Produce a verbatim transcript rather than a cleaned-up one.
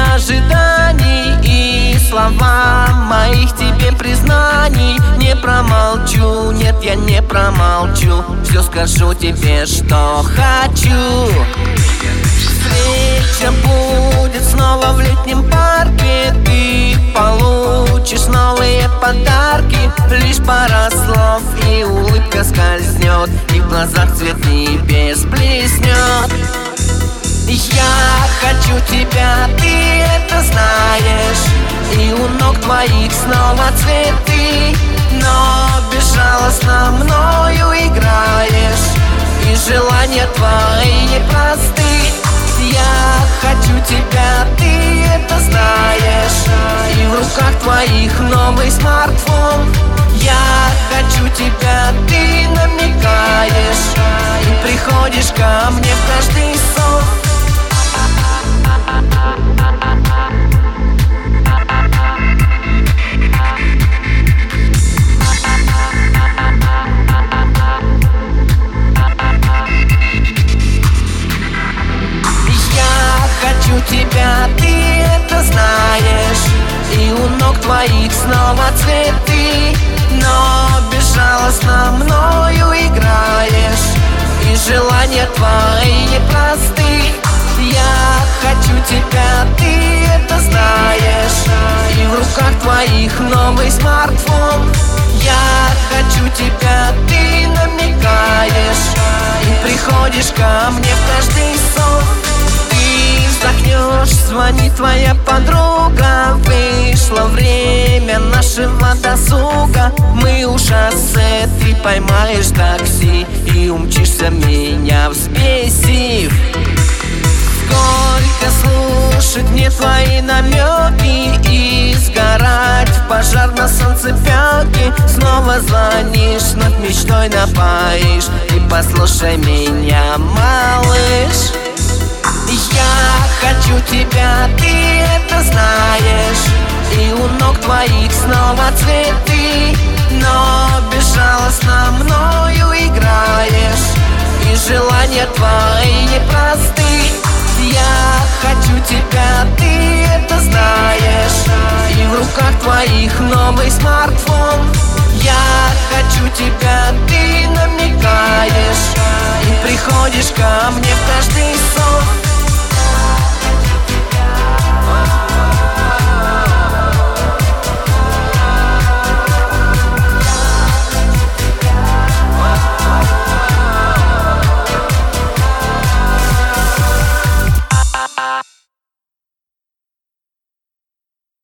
ожиданий и слова моих тебе признаний. Не промолчу, нет, я не промолчу, все скажу тебе, что хочу. Встреча будет снова в летнем парке, ты получишь новые подарки. Лишь пара слов и улыбка скользнет, и в глазах цвет небес блеснет. Я хочу тебя, ты это знаешь, и у ног твоих снова цветы, но безжалостно мною играешь, и желания твои непросты. Я хочу тебя, ты это знаешь, и в руках твоих новый смартфон. Я хочу тебя, ты намекаешь, и приходишь ко мне в каждый сон. Хочу тебя, ты это знаешь, и у ног твоих снова цветы, но безжалостно мною играешь, и желания твои непросты. Я хочу тебя, ты это знаешь, и в руках твоих новый смартфон. Я хочу тебя, ты намекаешь, и приходишь ко мне в каждый сон. Вздохнешь, звонит твоя подруга, вышло время нашего досуга. Мы у шоссе, ты поймаешь такси и умчишься, меня взбесив. Сколько слушать мне твои намеки и сгорать в пожар на солнцепёке. Снова звонишь, над мечтой напоишь, и послушай меня, малыш. Я хочу тебя, ты это знаешь, и у ног твоих снова цветы, но безжалостно мною играешь, и желания твои непросты. Я хочу тебя, ты это знаешь, и в руках твоих новый смартфон. Я хочу тебя, ты намекаешь, и приходишь ко мне в каждый